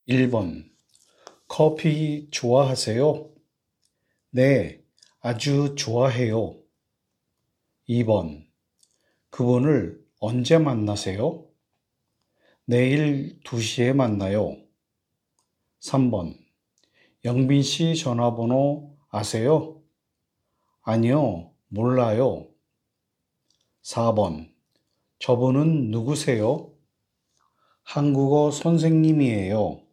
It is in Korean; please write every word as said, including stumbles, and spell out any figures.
일 번 커피 좋아하세요? 네, 아주 좋아해요. 이 번 그분을 언제 만나세요? 내일 두 시에 만나요. 삼 번 영빈 씨 전화번호 아세요? 아니요, 몰라요. 사 번 저분은 누구세요? 한국어 선생님이에요.